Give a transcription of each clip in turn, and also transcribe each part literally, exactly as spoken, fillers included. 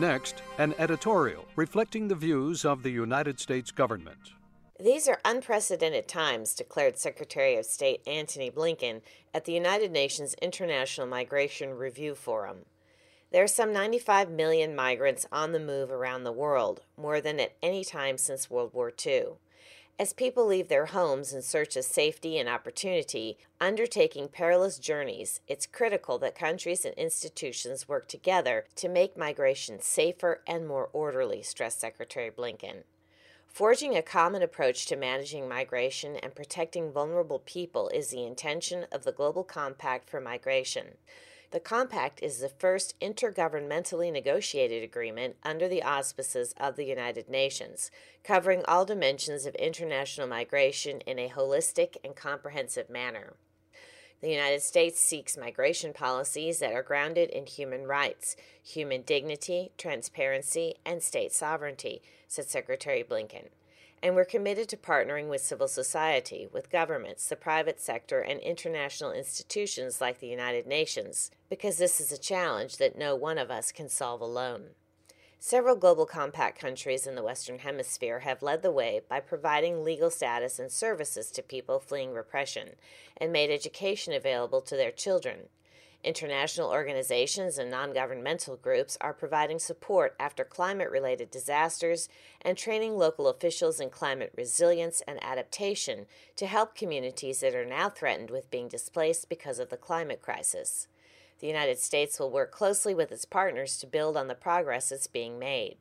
Next, an editorial reflecting the views of the United States government. These are unprecedented times, declared Secretary of State Antony Blinken at the United Nations International Migration Review Forum. There are some ninety-five million migrants on the move around the world, more than at any time since World War Two. As people leave their homes in search of safety and opportunity, undertaking perilous journeys, it's critical that countries and institutions work together to make migration safer and more orderly, stressed Secretary Blinken. Forging a common approach to managing migration and protecting vulnerable people is the intention of the Global Compact for Migration. The Compact is the first intergovernmentally negotiated agreement under the auspices of the United Nations, covering all dimensions of international migration in a holistic and comprehensive manner. The United States seeks migration policies that are grounded in human rights, human dignity, transparency, and state sovereignty, said Secretary Blinken. And we're committed to partnering with civil society, with governments, the private sector, and international institutions like the United Nations, because this is a challenge that no one of us can solve alone. Several Global Compact countries in the Western Hemisphere have led the way by providing legal status and services to people fleeing repression, and made education available to their children. International organizations and non-governmental groups are providing support after climate-related disasters and training local officials in climate resilience and adaptation to help communities that are now threatened with being displaced because of the climate crisis. The United States will work closely with its partners to build on the progress that's being made.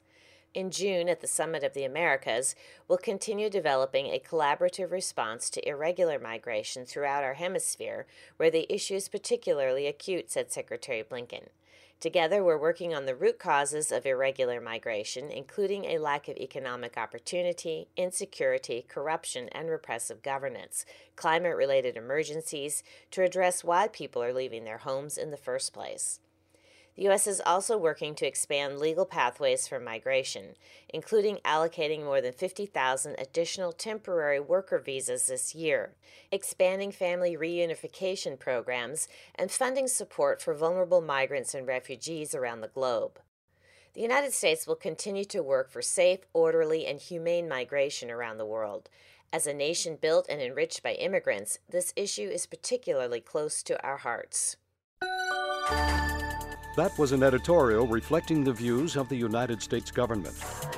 In June, at the Summit of the Americas, we'll continue developing a collaborative response to irregular migration throughout our hemisphere, where the issue is particularly acute, said Secretary Blinken. Together, we're working on the root causes of irregular migration, including a lack of economic opportunity, insecurity, corruption, and repressive governance, climate-related emergencies, to address why people are leaving their homes in the first place. The U S is also working to expand legal pathways for migration, including allocating more than fifty thousand additional temporary worker visas this year, expanding family reunification programs, and funding support for vulnerable migrants and refugees around the globe. The United States will continue to work for safe, orderly, and humane migration around the world. As a nation built and enriched by immigrants, this issue is particularly close to our hearts. That was an editorial reflecting the views of the United States government.